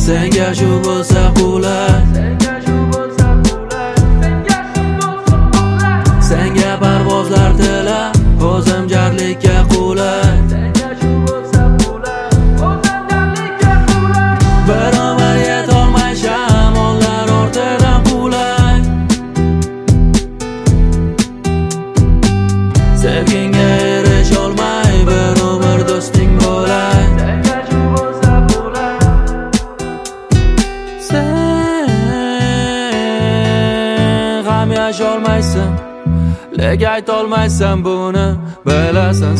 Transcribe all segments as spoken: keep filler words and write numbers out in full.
senga shu bo'lsa qulay, senga parvozlar tilab, o'zim jarlikka qulay, barobar yetolmay shamollar ortidan qulay, sevgingga erisholmay bir umr do'sting bo'lay, sen g'am yasholmaysan, lek aytolmaysan buni bilasan,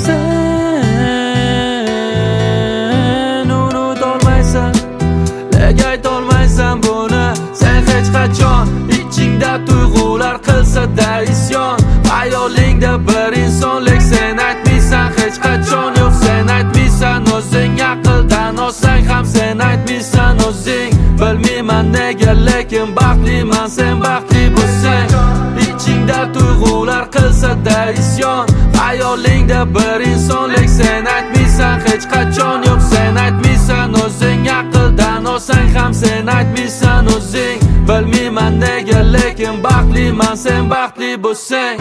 sen unutolmaysan, lek aytolmaysan buni. Sen hech qachon ichingda tuyg'ular qilsa-da isyon, xayolingda bir inson, lek sen aytmaysan hech qachon. Yo'q, sen aytmaysan o'zing, aqldan olsang ham sen aytmaysan o'zing. Bilmayman nega, lekin baxtliman sen baxtli bo'lsang. Ichingda tuyg'ular qilsa-da isyon, xayolingda bir inson, lek sen aytmaysan hech qachon. Yo'q, sen aytmaysan o'zing, aqldan olsang ham sen aytmaysan o'zing. Bilmayman nega, lekin baxtliman sen baxtli bo'lsang.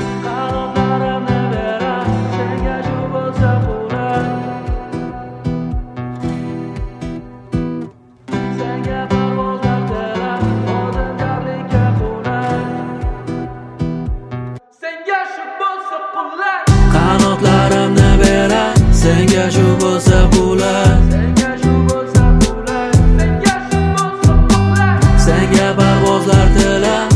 Qanotlarimni beray, senga shu bo'lsa qulay, senga parvozlar tilab,